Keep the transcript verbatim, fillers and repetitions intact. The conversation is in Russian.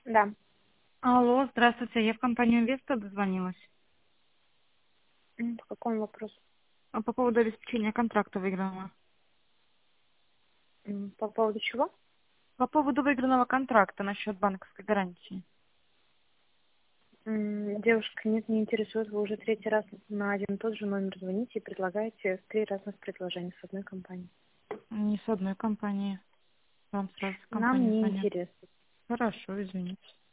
Да. Алло, здравствуйте, я в компанию Веста дозвонилась. М, По какому вопросу? А По поводу обеспечения контракта выигранного. М, По поводу чего? По поводу выигранного контракта насчет банковской гарантии. М, Девушка, нет, не интересует. Вы уже третий раз на один и тот же номер звоните и предлагаете три разных предложения с одной компании. Не с одной компании. Вам сразу с Нам компании не звонят. интересно. Хорошо, извините.